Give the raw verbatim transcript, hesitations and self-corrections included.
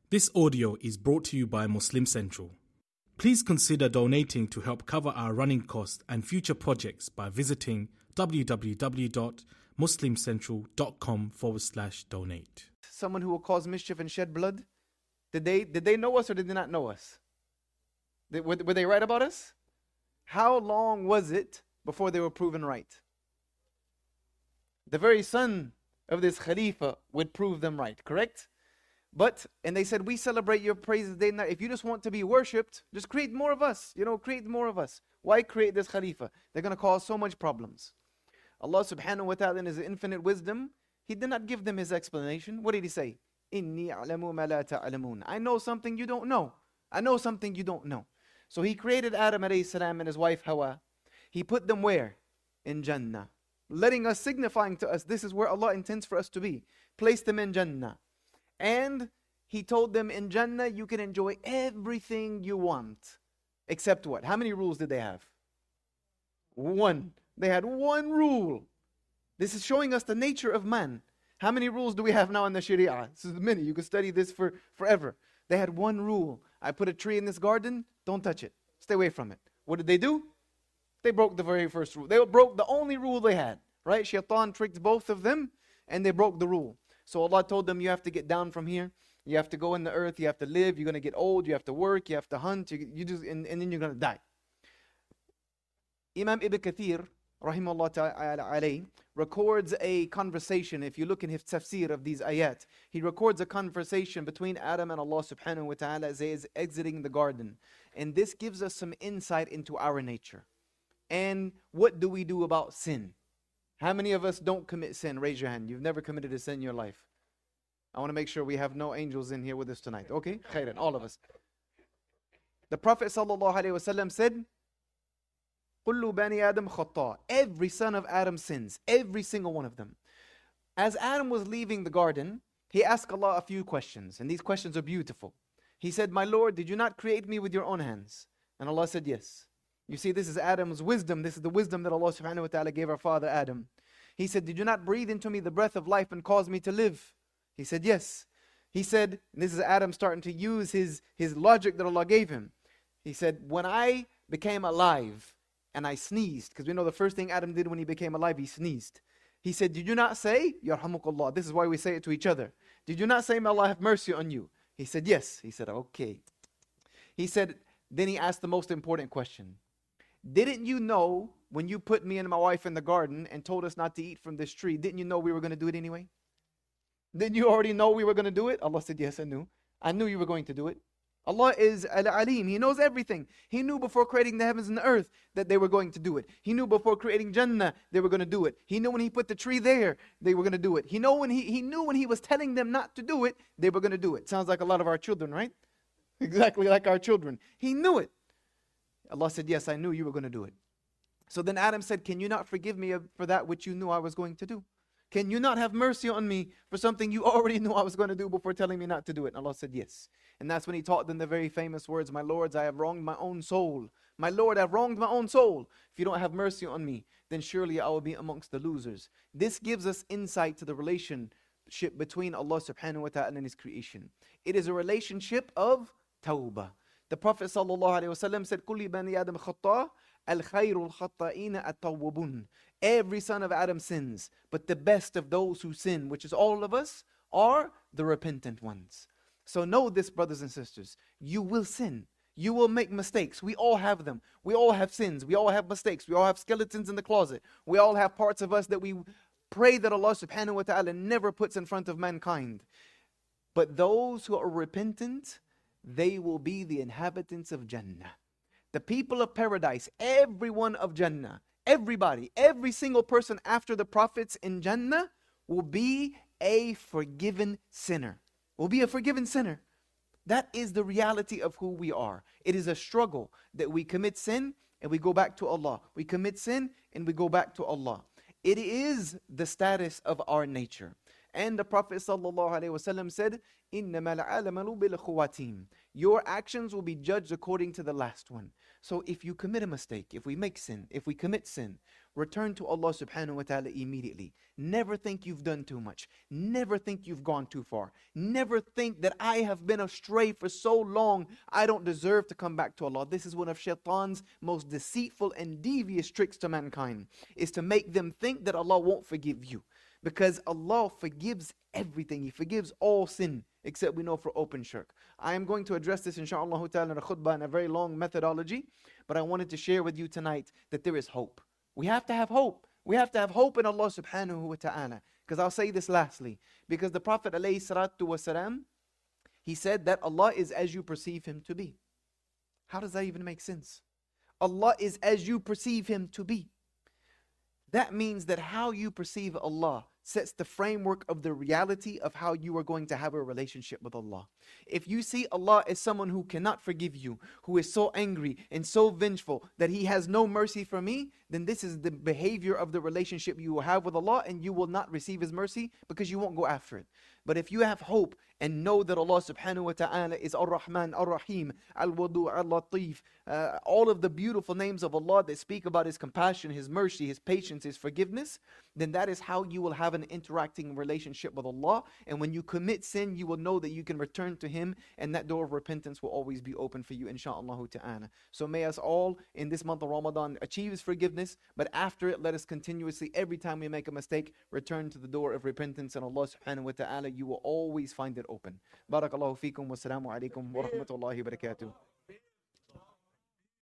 This audio is brought to you by Muslim Central. Please consider donating to help cover our running costs and future projects by visiting www.muslimcentral.com forward slash donate. Someone who will cause mischief and shed blood? Did they did they know us or did they not know us? Did, were, were they right about us? How long was it before they were proven right? The very son of this Khalifa would prove them right, correct? But, and they said, we celebrate your praises day and night. If you just want to be worshipped, just create more of us. You know, create more of us. Why create this Khalifa? They're going to cause so much problems. Allah subhanahu wa ta'ala in His infinite wisdom, He did not give them His explanation. What did He say? Inni a'lamu ma la ta'lamun. I know something you don't know. I know something you don't know. So He created Adam alayhi salam and his wife Hawa. He put them where? In Jannah. Letting us, signifying to us, this is where Allah intends for us to be. Place them in Jannah. And He told them in Jannah, you can enjoy everything you want. Except what? How many rules did they have? One. They had one rule. This is showing us the nature of man. How many rules do we have now in the Sharia? This is many. You can study this for forever. They had one rule. I put a tree in this garden, don't touch it. Stay away from it. What did they do? They broke the very first rule. They broke the only rule they had. Right? Shaitan tricked both of them and they broke the rule. So Allah told them, you have to get down from here. You have to go in the earth. You have to live. You're going to get old. You have to work. You have to hunt. You, you just, and, and then you're going to die. Imam Ibn Kathir, rahimahullah ta'ala alayhi, records a conversation. If you look in his tafsir of these ayat, he records a conversation between Adam and Allah subhanahu wa ta'ala as he is exiting the garden. And this gives us some insight into our nature. And what do we do about sin? How many of us don't commit sin? Raise your hand. You've never committed a sin in your life. I want to make sure we have no angels in here with us tonight. Okay? Khairan, all of us. The Prophet sallallahu alaihi wasallam said, "Kullu bani Adam khata." Every son of Adam sins. Every single one of them. As Adam was leaving the garden, he asked Allah a few questions. And these questions are beautiful. He said, "My Lord, did you not create me with your own hands?" And Allah said, "Yes." You see, this is Adam's wisdom. This is the wisdom that Allah subhanahu wa ta'ala gave our father Adam. He said, "Did you not breathe into me the breath of life and cause me to live?" He said, "Yes." He said, and this is Adam starting to use his, his logic that Allah gave him. He said, "When I became alive and I sneezed," because we know the first thing Adam did when he became alive, he sneezed. He said, "Did you not say, Yarhamukallah?" This is why we say it to each other. "Did you not say, may Allah have mercy on you?" He said, "Yes." He said, "Okay." He said, then he asked the most important question. Didn't you know when you put me and my wife in the garden and told us not to eat from this tree, didn't you know we were going to do it anyway? Didn't you already know we were going to do it? Allah said, "Yes, I knew. I knew you were going to do it." Allah is Al-Alim. He knows everything. He knew before creating the heavens and the earth that they were going to do it. He knew before creating Jannah they were going to do it. He knew when He put the tree there they were going to do it. He, know when he, he knew when He was telling them not to do it, they were going to do it. Sounds like a lot of our children, right? Exactly like our children. He knew it. Allah said, "Yes, I knew you were going to do it." So then Adam said, "Can you not forgive me for that which you knew I was going to do? Can you not have mercy on me for something you already knew I was going to do before telling me not to do it?" And Allah said, "Yes." And that's when He taught them the very famous words, "My lords, I have wronged my own soul. My Lord, I have wronged my own soul. If you don't have mercy on me, then surely I will be amongst the losers." This gives us insight to the relationship between Allah subhanahu wa ta'ala and His creation. It is a relationship of tawbah. The Prophet sallallahu alaihi wasallam said, "Kulli bani Adam khata, al khayrul khata'ina at-tawwabun." Every son of Adam sins, but the best of those who sin, which is all of us, are the repentant ones. So know this, brothers and sisters, you will sin. You will make mistakes. We all have them. We all have sins. We all have mistakes. We all have skeletons in the closet. We all have parts of us that we pray that Allah subhanahu wa ta'ala never puts in front of mankind. But those who are repentant, they will be the inhabitants of Jannah. The people of paradise, everyone of Jannah, everybody, every single person after the prophets in Jannah will be a forgiven sinner. Will be a forgiven sinner. That is the reality of who we are. It is a struggle that we commit sin and we go back to Allah. We commit sin and we go back to Allah. It is the status of our nature. And the Prophet ﷺ said, إِنَّمَا الْعَالَمَ بِالْخُوَاتِيمِ. Your actions will be judged according to the last one. So if you commit a mistake, if we make sin, if we commit sin, return to Allah subhanahu wa ta'ala immediately. Never think you've done too much. Never think you've gone too far. Never think that I have been astray for so long, I don't deserve to come back to Allah. This is one of Shaitan's most deceitful and devious tricks to mankind, is to make them think that Allah won't forgive you. Because Allah forgives everything. He forgives all sin, except we know for open shirk. I am going to address this inshaAllah ta'ala in a khutbah in a very long methodology, but I wanted to share with you tonight that there is hope. We have to have hope. We have to have hope in Allah subhanahu wa ta'ala. Because I'll say this lastly. Because the Prophet alayhi salatu wasalam, he said that Allah is as you perceive Him to be. How does that even make sense? Allah is as you perceive Him to be. That means that how you perceive Allah sets the framework of the reality of how you are going to have a relationship with Allah. If you see Allah as someone who cannot forgive you, who is so angry and so vengeful that He has no mercy for me, then this is the behavior of the relationship you will have with Allah, and you will not receive His mercy because you won't go after it. But if you have hope and know that Allah subhanahu wa ta'ala is Ar-Rahman, Ar-Rahim, Al-Wadu, Al-Latif, uh, all of the beautiful names of Allah that speak about His compassion, His mercy, His patience, His forgiveness, then that is how you will have an interacting relationship with Allah. And when you commit sin, you will know that you can return to Him, and that door of repentance will always be open for you, insha'Allah ta'ala. So may us all in this month of Ramadan achieve His forgiveness, but after it, let us continuously, every time we make a mistake, return to the door of repentance, and Allah subhanahu wa ta'ala, you will always find it open. Barakallahu feekum, wassalamu alaikum wa rahmatullahi wa barakatuh.